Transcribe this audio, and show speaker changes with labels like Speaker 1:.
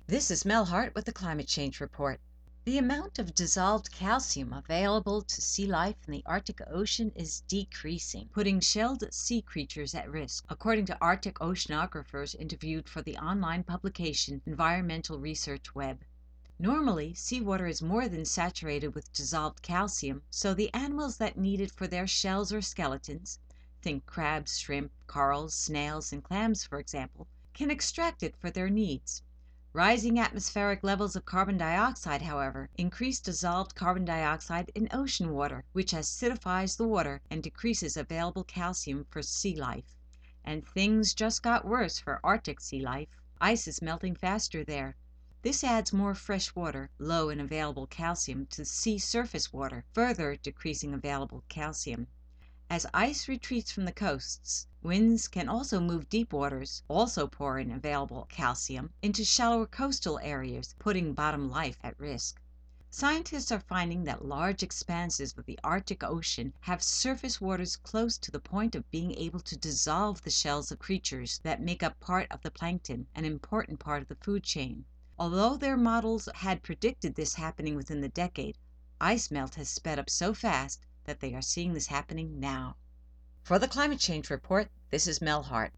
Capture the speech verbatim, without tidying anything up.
Speaker 1: This is Mel Hart with the Climate Change Report. The amount of dissolved calcium available to sea life in the Arctic Ocean is decreasing, putting shelled sea creatures at risk, according to Arctic oceanographers interviewed for the online publication Environmental Research Web. Normally, seawater is more than saturated with dissolved calcium, so the animals that need it for their shells or skeletons, think crabs, shrimp, corals, snails, and clams, for example, can extract it for their needs. Rising atmospheric levels of carbon dioxide, however, increase dissolved carbon dioxide in ocean water, which acidifies the water and decreases available calcium for sea life. And things just got worse for Arctic sea life. Ice is melting faster there. This adds more fresh water, low in available calcium, to sea surface water, further decreasing available calcium. As ice retreats from the coasts, winds can also move deep waters, also pour in available calcium, into shallower coastal areas, putting bottom life at risk. Scientists are finding that large expanses of the Arctic Ocean have surface waters close to the point of being able to dissolve the shells of creatures that make up part of the plankton, an important part of the food chain. Although their models had predicted this happening within the decade, ice melt has sped up so fast that they are seeing this happening now. For the Climate Change Report, this is Mel Hart.